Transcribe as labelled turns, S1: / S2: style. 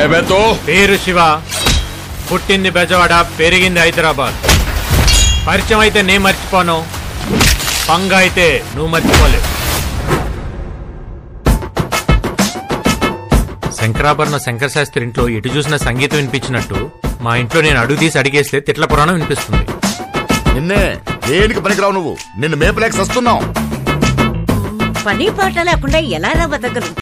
S1: పేరు శివ, పుట్టింది బెజవాడ, పెరిగింది హైదరాబాద్. పరిచయం అయితే నేను మర్చిపోను, పంగ అయితే నువ్వు మర్చిపోలేవు. శంకరాభరణ శంకర శాస్త్రి ఇంట్లో ఎటు చూసిన సంగీతం వినిపించినట్టు మా ఇంట్లో నేను అడుగు తీసి అడిగేస్తే తిట్ల పురాణం వినిపిస్తుంది.
S2: నిన్నే దేనికి పనికిరావు, నువ్వు నిన్ను మేపలేక వస్తున్నావు.
S3: పని పాట లేకుండా ఎలా బతకగలవు?